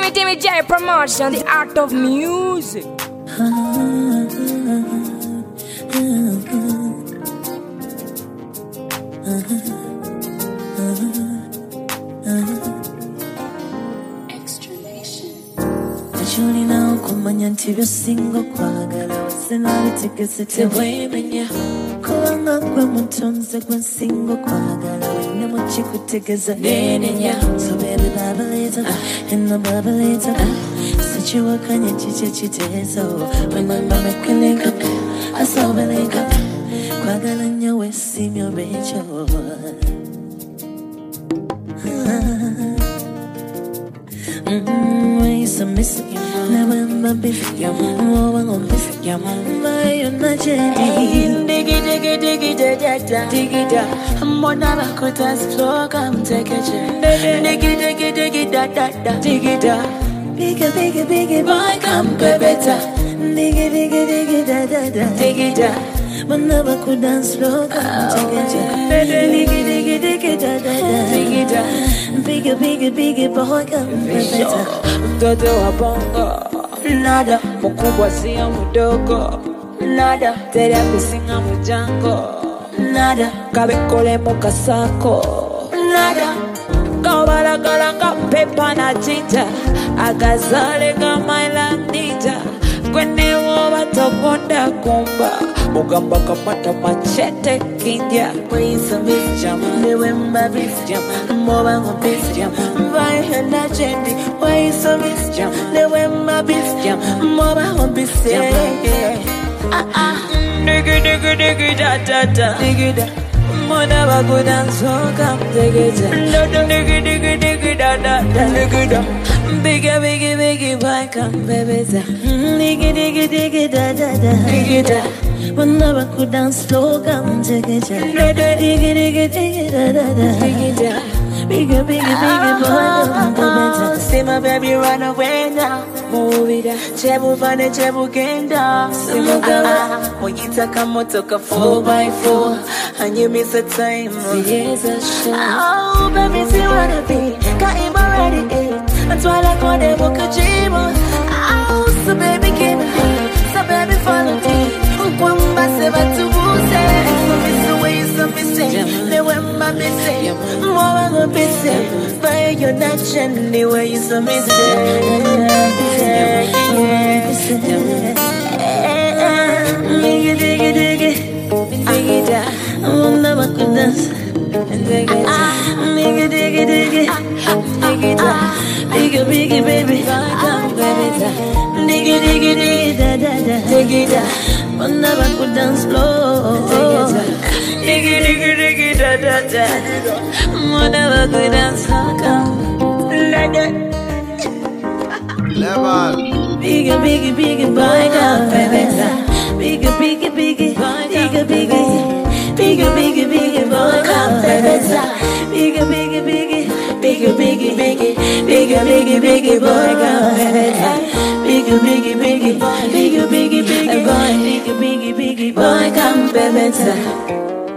Timmy J Promotion, the art of music. Juni na ukumanya ntiyo singo kwagala wasenabi tikese tewemenya Kuwanga kwe mutunze kwe singo kwagala wene muchikutegeza nenenya So baby bubble it up, and the bubble it up Sichiwa kanya chiche chitezo Remember make a link up, I saw a link up Kwagala nyawe simyo becho Ways of missing you, never my beef, your mom, on beef, your mom, my imagine. Dig it, I'm one of a quarter's floor, come take a chair. Dig it, dig it, bigger, boy, come better. Dig it, dig it, one of a could dance slow, come take a chair. Dig it, bigger, boy, come better. Mtoto wa bongo nada, mkubwa siya mdogo nada, therapy singa mujango nada, kabekole mukasako nada, kabalagala pepa na jinja, agazale kama ilandija, kwene woba tokonda kumba, mugamba kamata machete kinja. Ways of jama, remember this jama, moba ngo this jama, vai hana chendi. Ways of jama, remember this jama, moba ngo this jama. Diggy da da da, diggy da. Mona bagu dance come diggy da. Diggy da da da, diggy da. Biggie boy come baby da. Diggy da da da, Diggy da. Mona bagu dance slow come diggy da. Diggy da da da, Diggy da. bigger, boy come better. See my baby run away now. Move it, chebu vane chebu kenda. Mojitaka motoka 4x4, and you miss a time. Yes, a show. Oh, baby, see what I be. Got him already, that's why I call them Okajibo. Oh, so baby, give me home. So baby, follow me. Ukwamba seba tubuse. So miss the way you say. The way my missing. More I'm gonna be safe. But you're not the way you so miss Diggy, I'm never could dance. Diggy, bigger, baby, come baby. Diggy, da da da, diggy da. I'm never could dance slow. Diggy, da da da. I'm never could dance come. Level. Bigger, boy, come baby. Bigger, boy, come baby. Bigger, boy, come baby. Bigger, boy, come baby. Bigger, boy, come baby.